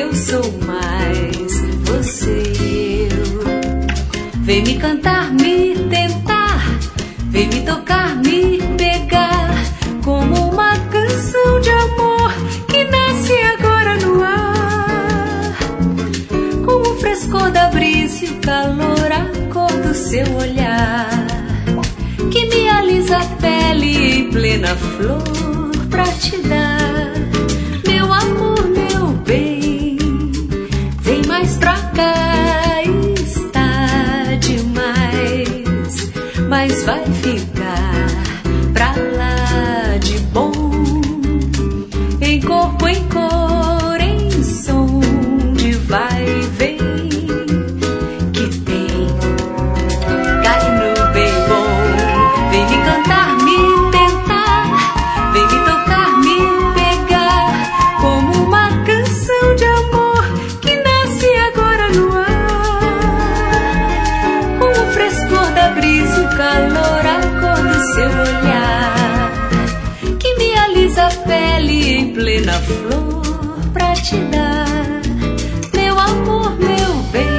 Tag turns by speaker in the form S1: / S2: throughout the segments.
S1: eu sou mais você e eu. Vem me cantar, me tentar, vem me tocar, me pegar, como uma canção de amor que nasce agora no ar. Com o frescor da brisa e o calor, a cor do seu olhar, que me alisa a pele em plena flor pra te dar. Meu amor, meu bem, vem mais pra cá, está demais, mas vai ficar pra lá de bom, em corpo, em cor, em som de vai e vem, que tem, cai no bem bom. Vem me cantar, me tentar, vem me tocar, me pegar, como uma canção de amor que nasce agora no ar. Com o frescor da brisa, o calor, a cor do seu olhar, que me alisa a pele em plena flor pra te dar. Meu amor, meu bem.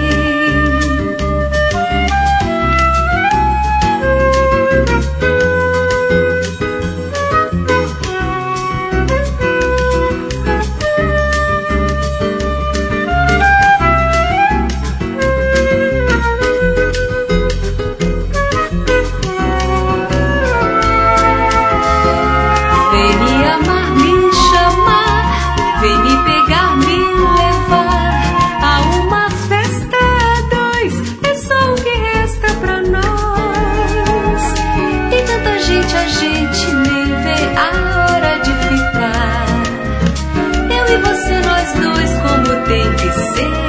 S1: Vem me amar, me chamar, vem me pegar, me levar a uma festa a dois, é só o que resta pra nós. E tanta gente, a gente nem vê a hora de ficar, eu e você, nós dois, como tem que ser.